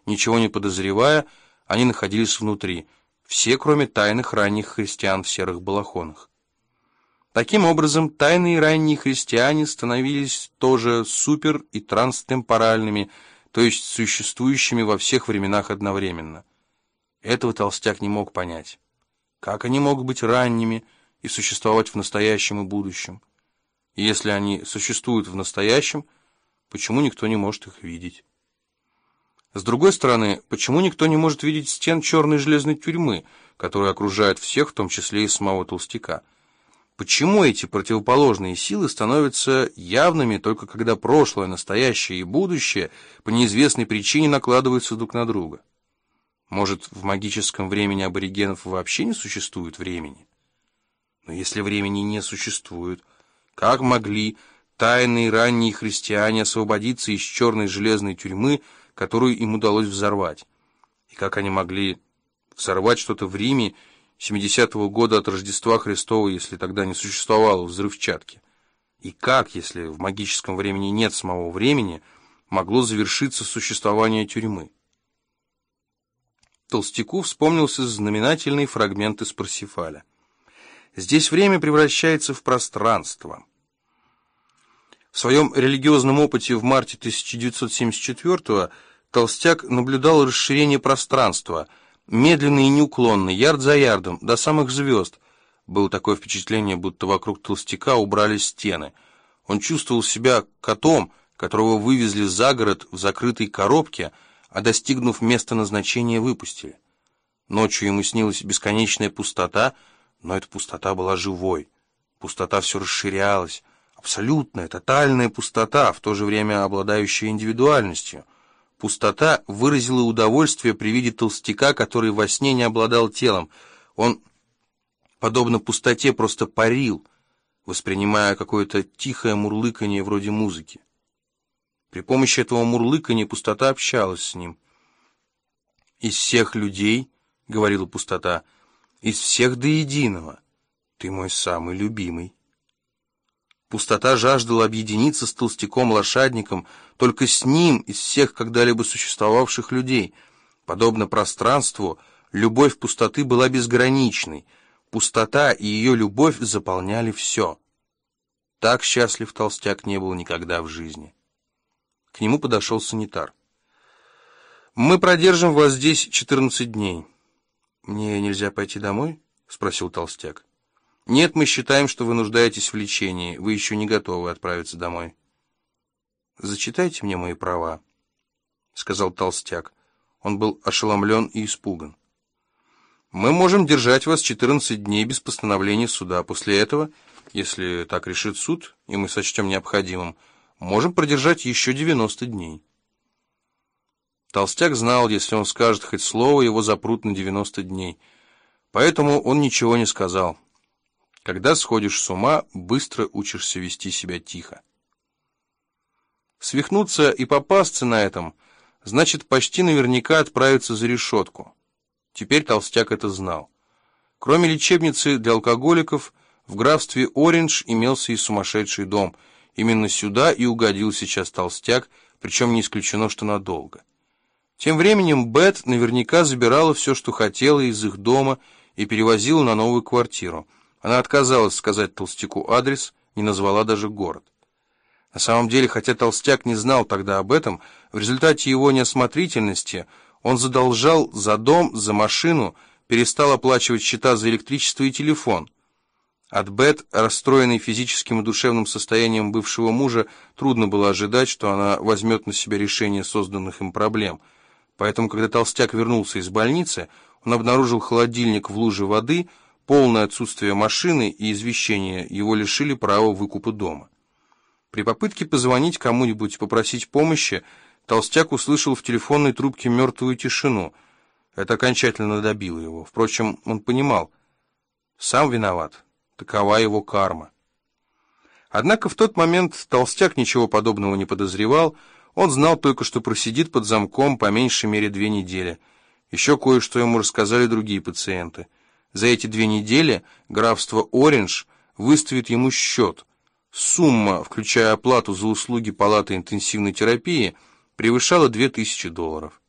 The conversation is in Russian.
Ничего не подозревая, они находились внутри, все, кроме тайных ранних христиан в серых балахонах. Таким образом, тайные ранние христиане становились тоже супер- и транстемпоральными, то есть существующими во всех временах одновременно. Этого толстяк не мог понять. Как они могут быть ранними и существовать в настоящем и будущем? И если они существуют в настоящем, почему никто не может их видеть? С другой стороны, почему никто не может видеть стен черной железной тюрьмы, которая окружает всех, в том числе и самого толстяка? Почему эти противоположные силы становятся явными только когда прошлое, настоящее и будущее по неизвестной причине накладываются друг на друга? Может, в магическом времени аборигенов вообще не существует времени? Но если времени не существует, как могли тайные ранние христиане освободиться из черной железной тюрьмы, которую им удалось взорвать? И как они могли взорвать что-то в Риме 70-го года от Рождества Христова, если тогда не существовало взрывчатки? И как, если в магическом времени нет самого времени, могло завершиться существование тюрьмы? Толстяку вспомнился знаменательный фрагмент из Парсифаля. Здесь время превращается в пространство. В своем религиозном опыте в марте 1974-го толстяк наблюдал расширение пространства, медленно и неуклонно, ярд за ярдом, до самых звезд. Было такое впечатление, будто вокруг толстяка убрали стены. Он чувствовал себя котом, которого вывезли за город в закрытой коробке, а достигнув места назначения, выпустили. Ночью ему снилась бесконечная пустота, но эта пустота была живой. Пустота все расширялась. Абсолютная, тотальная пустота, в то же время обладающая индивидуальностью. Пустота выразила удовольствие при виде толстяка, который во сне не обладал телом. Он, подобно пустоте, просто парил, воспринимая какое-то тихое мурлыканье вроде музыки. При помощи этого мурлыканья пустота общалась с ним. «Из всех людей, — говорила пустота, — из всех до единого, ты мой самый любимый». Пустота жаждала объединиться с толстяком-лошадником, только с ним из всех когда-либо существовавших людей. Подобно пространству, любовь пустоты была безграничной. Пустота и ее любовь заполняли все. Так счастлив толстяк не был никогда в жизни. К нему подошел санитар. «Мы продержим вас здесь 14 дней». «Мне нельзя пойти домой?» — спросил толстяк. «Нет, мы считаем, что вы нуждаетесь в лечении. Вы еще не готовы отправиться домой». «Зачитайте мне мои права», — сказал толстяк. Он был ошеломлен и испуган. «Мы можем держать вас 14 дней без постановления суда. После этого, если так решит суд, и мы сочтем необходимым, можем продержать еще 90 дней». Толстяк знал, если он скажет хоть слово, его запрут на 90 дней. Поэтому он ничего не сказал. Когда сходишь с ума, быстро учишься вести себя тихо. Свихнуться и попасться на этом значит почти наверняка отправиться за решетку. Теперь толстяк это знал. Кроме лечебницы для алкоголиков, в графстве Ориндж имелся и сумасшедший дом. Именно сюда и угодил сейчас толстяк, причем не исключено, что надолго. Тем временем Бет наверняка забирала все, что хотела, из их дома и перевозила на новую квартиру. Она отказалась сказать толстяку адрес, не назвала даже город. На самом деле, хотя толстяк не знал тогда об этом, в результате его неосмотрительности он задолжал за дом, за машину, перестал оплачивать счета за электричество и телефон. От Бет, расстроенной физическим и душевным состоянием бывшего мужа, трудно было ожидать, что она возьмет на себя решение созданных им проблем. Поэтому, когда толстяк вернулся из больницы, он обнаружил холодильник в луже воды, полное отсутствие машины и извещение его лишили права выкупа дома. При попытке позвонить кому-нибудь и попросить помощи, толстяк услышал в телефонной трубке мертвую тишину. Это окончательно добило его. Впрочем, он понимал, сам виноват, такова его карма. Однако в тот момент толстяк ничего подобного не подозревал, он знал только, что просидит под замком по меньшей мере 2 недели. Еще кое-что ему рассказали другие пациенты. За эти 2 недели графство Ориндж выставит ему счет. Сумма, включая оплату за услуги палаты интенсивной терапии, превышала $2000.